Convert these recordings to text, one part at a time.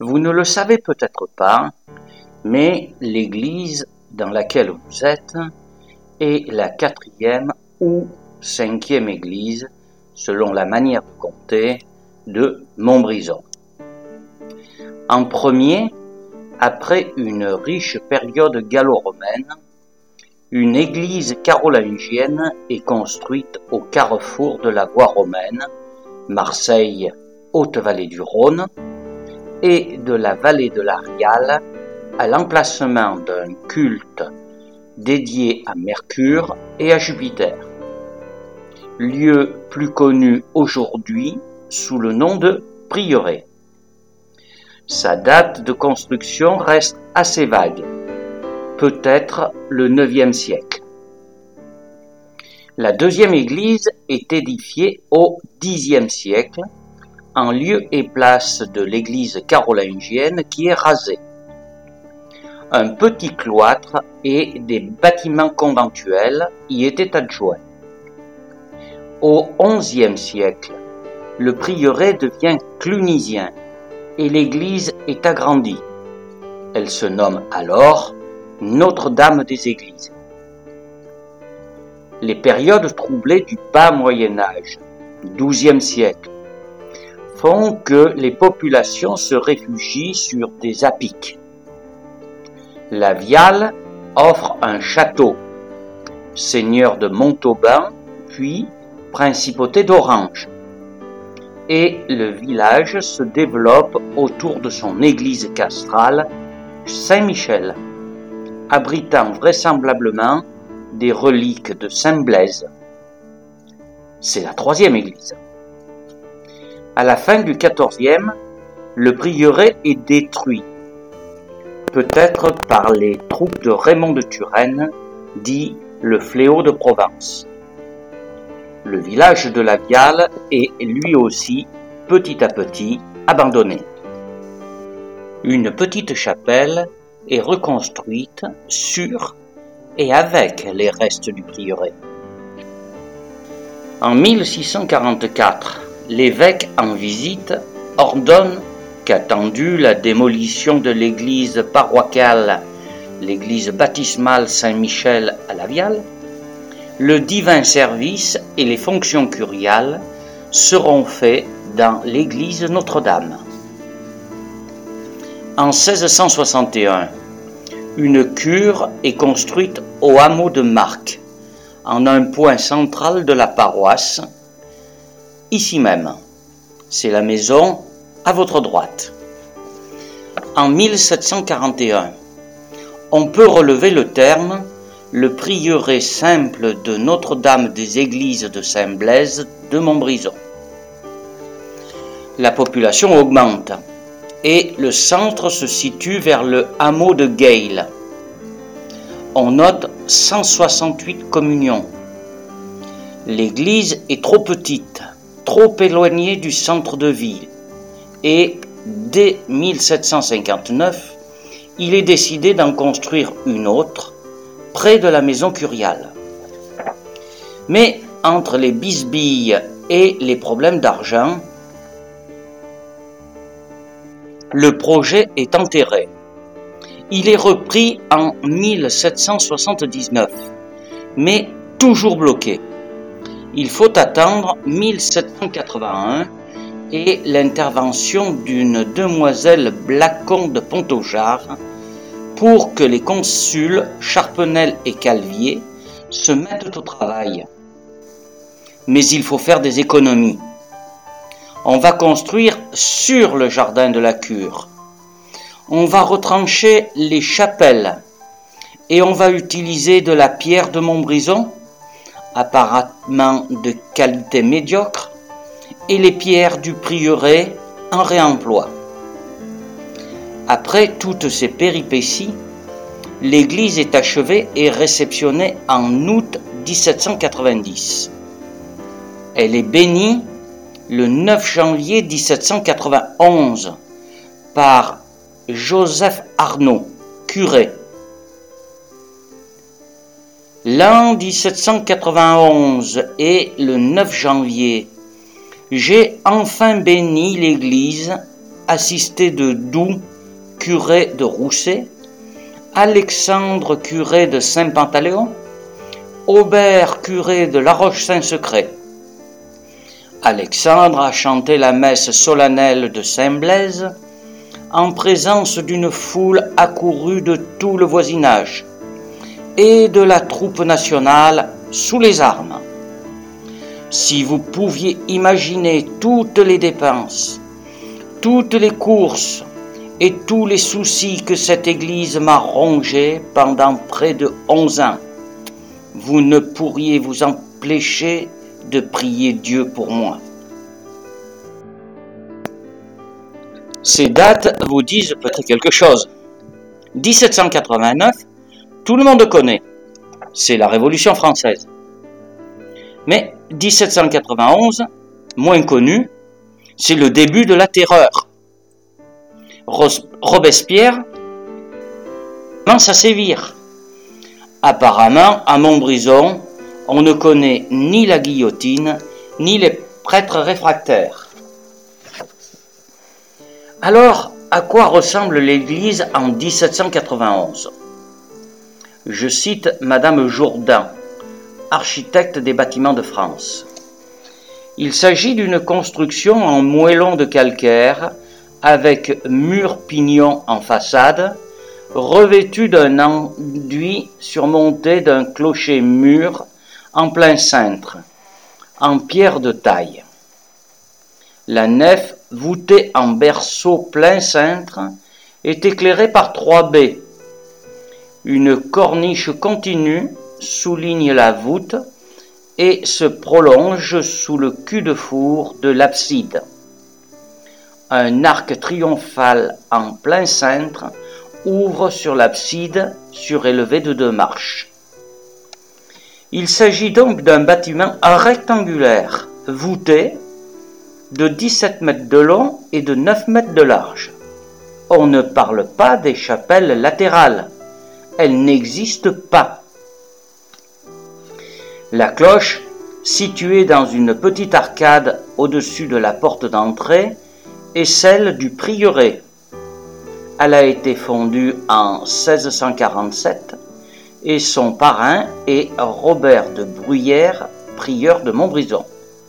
Vous ne le savez peut-être pas, mais l'église dans laquelle vous êtes est la 4e ou 5e église, selon la manière de compter, de Montbrison. En premier, après une riche période gallo-romaine, une église carolingienne est construite au carrefour de la voie romaine, Marseille, Haute-Vallée du Rhône, et de la vallée de la Riale, à l'emplacement d'un culte dédié à Mercure et à Jupiter, lieu plus connu aujourd'hui sous le nom de prieuré. Sa date de construction reste assez vague, peut-être le IXe siècle. La deuxième église est édifiée au Xe siècle, en lieu et place de l'église carolingienne qui est rasée. Un petit cloître et des bâtiments conventuels y étaient adjoints. Au XIe siècle, le prieuré devient clunisien et l'église est agrandie. Elle se nomme alors Notre-Dame des Églises. Les périodes troublées du bas Moyen-Âge, XIIe siècle, font que les populations se réfugient sur des appiques. La Viale offre un château, seigneur de Montauban, puis principauté d'Orange, et le village se développe autour de son église castrale, Saint-Michel, abritant vraisemblablement des reliques de Saint-Blaise. C'est la 3e église. À la fin du XIVe, le prieuré est détruit, peut-être par les troupes de Raymond de Turenne, dit le fléau de Provence. Le village de la Viale est lui aussi, petit à petit, abandonné. Une petite chapelle est reconstruite sur et avec les restes du prieuré. En 1644, l'évêque en visite ordonne qu'attendu la démolition de l'église paroissiale, l'église baptismale Saint-Michel à la Viale, le divin service et les fonctions curiales seront faits dans l'église Notre-Dame. En 1661, une cure est construite au hameau de Marcq, en un point central de la paroisse, ici même. C'est la maison à votre droite. En 1741, on peut relever le terme le prieuré simple de Notre-Dame des Églises de Saint-Blaise de Montbrison. La population augmente et le centre se situe vers le hameau de Gail. On note 168 communions. L'église est trop petite, trop éloignée du centre de ville, et dès 1759, il est décidé d'en construire une autre, près de la maison curiale. Mais entre les bisbilles et les problèmes d'argent, le projet est enterré. Il est repris en 1779, mais toujours bloqué. Il faut attendre 1781 et l'intervention d'une demoiselle Blacon de Pontaugeard pour que les consuls Charpenel et Calvier se mettent au travail. Mais il faut faire des économies. On va construire sur le jardin de la cure. On va retrancher les chapelles et on va utiliser de la pierre de Montbrison, apparemment de qualité médiocre, et les pierres du prieuré en réemploi. Après toutes ces péripéties, l'église est achevée et réceptionnée en août 1790. Elle est bénie le 9 janvier 1791 par Joseph Arnaud, curé. L'an 1791 et le 9 janvier, j'ai enfin béni l'église assisté de Doux, curé de Rousset, Alexandre, curé de Saint-Pantaléon, Aubert, curé de La Roche-Saint-Secret. Alexandre a chanté la messe solennelle de Saint-Blaise en présence d'une foule accourue de tout le voisinage et de la troupe nationale sous les armes. Si vous pouviez imaginer toutes les dépenses, toutes les courses et tous les soucis que cette église m'a rongés pendant près de 11 ans, vous ne pourriez vous empêcher de prier Dieu pour moi. Ces dates vous disent peut-être quelque chose. 1789, tout le monde connaît, c'est la Révolution française. Mais 1791, moins connu, c'est le début de la terreur. Robespierre commence à sévir. Apparemment, à Montbrison, on ne connaît ni la guillotine, ni les prêtres réfractaires. Alors, à quoi ressemble l'Église en 1791 ? Je cite Madame Jourdan, architecte des bâtiments de France. Il s'agit d'une construction en moellon de calcaire avec mur-pignon en façade, revêtu d'un enduit surmonté d'un clocher-mur en plein cintre, en pierre de taille. La nef, voûtée en berceau plein cintre, est éclairée par 3 baies. Une corniche continue souligne la voûte et se prolonge sous le cul-de-four de l'abside. Un arc triomphal en plein cintre ouvre sur l'abside surélevé de 2 marches. Il s'agit donc d'un bâtiment rectangulaire, voûté, de 17 mètres de long et de 9 mètres de large. On ne parle pas des chapelles latérales. Elles n'existent pas. La cloche, située dans une petite arcade au-dessus de la porte d'entrée, est celle du prieuré. Elle a été fondue en 1647 et son parrain est Robert de Bruyères, prieur de Montbrison.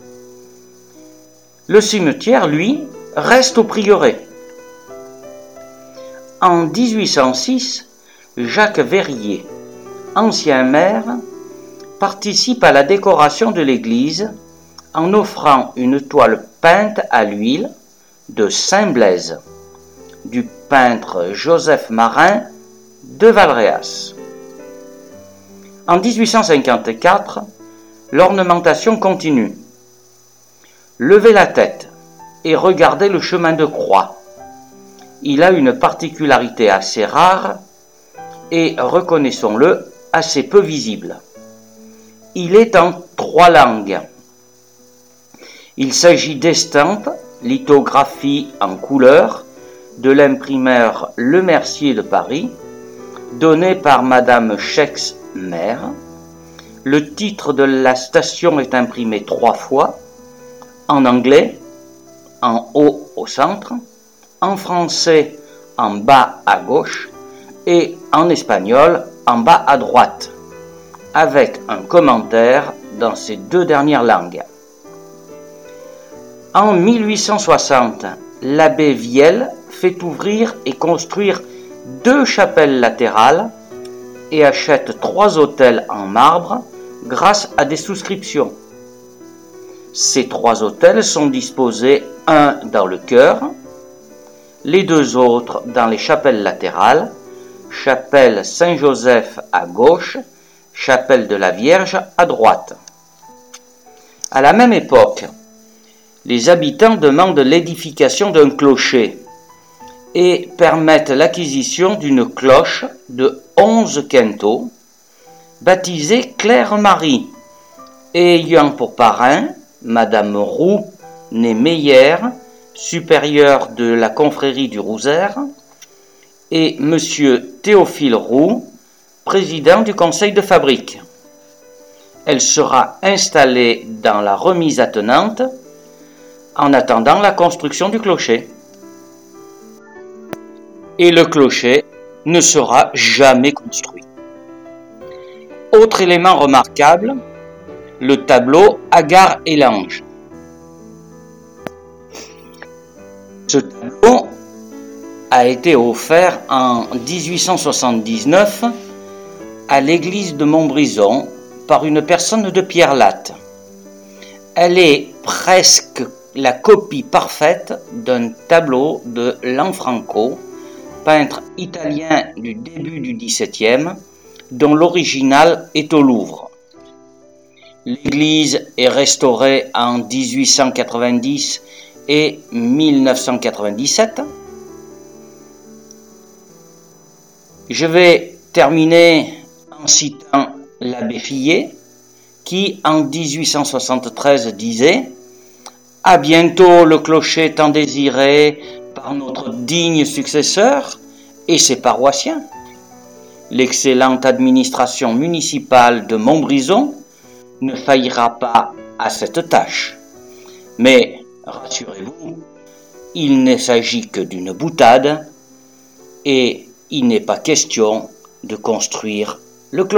Le cimetière, lui, reste au prieuré. En 1806, Jacques Verrier, ancien maire, participe à la décoration de l'église en offrant une toile peinte à l'huile de Saint-Blaise, du peintre Joseph Marin de Valréas. En 1854, l'ornementation continue. Levez la tête et regardez le chemin de croix. Il a une particularité assez rare et, reconnaissons-le, assez peu visible. Il est en 3 langues. Il s'agit d'estampes, lithographie en couleur, de l'imprimeur Le Mercier de Paris, donné par Madame Schex, maire. Le titre de la station est imprimé 3 fois, en anglais, en haut au centre, en français, en bas à gauche, et en espagnol, en bas à droite, avec un commentaire dans ces 2 dernières langues. En 1860, l'abbé Viel fait ouvrir et construire 2 chapelles latérales et achète 3 autels en marbre grâce à des souscriptions. Ces 3 autels sont disposés un dans le chœur, les 2 autres dans les chapelles latérales, chapelle Saint-Joseph à gauche, chapelle de la Vierge à droite. À la même époque, les habitants demandent l'édification d'un clocher et permettent l'acquisition d'une cloche de 11 quintaux, baptisée Claire-Marie, ayant pour parrain Madame Roux, née Meyer, supérieure de la confrérie du Rosaire, et Monsieur Théophile Roux, président du conseil de fabrique. Elle sera installée dans la remise attenante en attendant la construction du clocher. et le clocher ne sera jamais construit. Autre élément remarquable, le tableau Agar et l'ange. Ce tableau a été offert en 1879 à l'église de Montbrison par une personne de Pierre Latte. Elle est presque la copie parfaite d'un tableau de Lanfranco, peintre italien du début du XVIIe, dont l'original est au Louvre. L'église est restaurée en 1890 et 1997. Je vais terminer en citant l'abbé Fillet, qui en 1873 disait « À bientôt le clocher tant désiré par notre digne successeur et ses paroissiens. L'excellente administration municipale de Montbrison ne faillira pas à cette tâche. Mais rassurez-vous, il ne s'agit que d'une boutade et il n'est pas question de construire le clocher. »